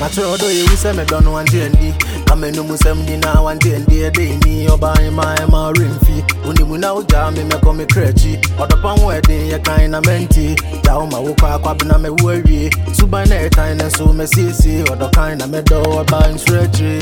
Macho do you say me don't want D. Come no musem di na want D day ni oba my rimfi. Uni mu na uja me come krechi. Odopan wedding ye kind of menti. Ja o ma wo kwa na me wo awie. Suban na time so me sisi odokan na me do oba nsrechi.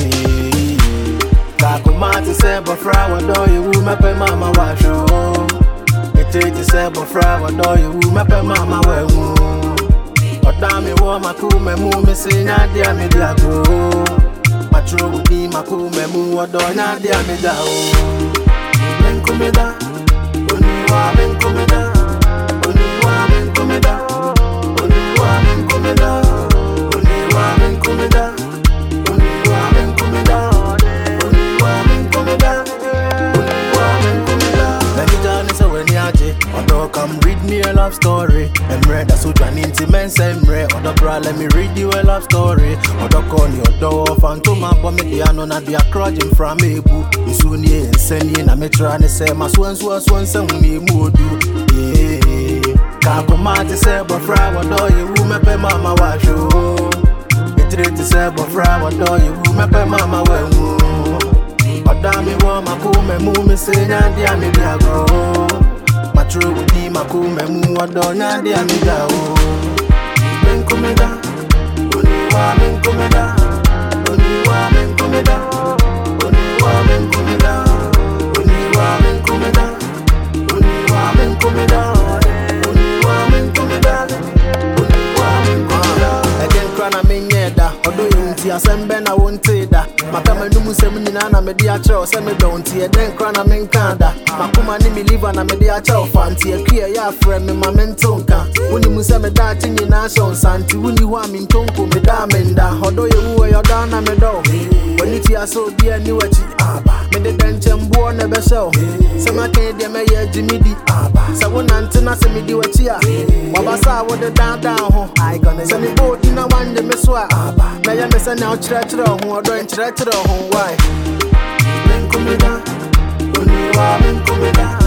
Kakumati say bofra wado you me pe mama wa show. It say bofra wado you me pe mama wa wu. Odami wo makume mu me say na dia me dia go. Matro udi makume mu odo na dia me da o. Benkomeda oniwa benkomeda oniwa benkomeda oniwa benkomeda oniwa benkomeda oniwa benkomeda oniwa benkomeda oniwa benkomeda. Many journeys when yaje odo come read me a love story. Emre da so jan into men say emre odo bra let me read you a love story. Odo call your door fantoma but me piano na dia crudging from ebu. Isu ni enseni na me try ne say my swan say we modu. Kakumati say bofra wado you me pe mama wa show. It say bofra wado you me pe mama wa wu. Odami wo makume mu me say na dia me dia go. Matro udi makume mu odo na dia me dia o. Benkomeda oniwa benkomeda oniwa benkomeda oniwa benkomeda oniwa benkomeda oniwa benkomeda oniwa benkomeda oniwa benkomeda. Again krana menyeda odo yunti asembe na wonteda. Makama numu se munina na me dia cho se me don't ye den krana menkanda. Makuma ni me liver na me dia cho fanti e kria ya friend me ma mentonka. Uni mu se me da tinyi na shon santi uni wa mi ntonko me da menda. Odo ye wo yo da na me do. Woni ti aso dia ni wachi aba. Me de denche mbo na be show. Se ma ken de me ye jimidi aba. Se wona ntina se me di wachi a. Wabasa wo de down ho. I gonna se me bo di na wande me so aba. Na ya me se na o chira ho odo en chira ho why. Benkomeda oniwa benkomeda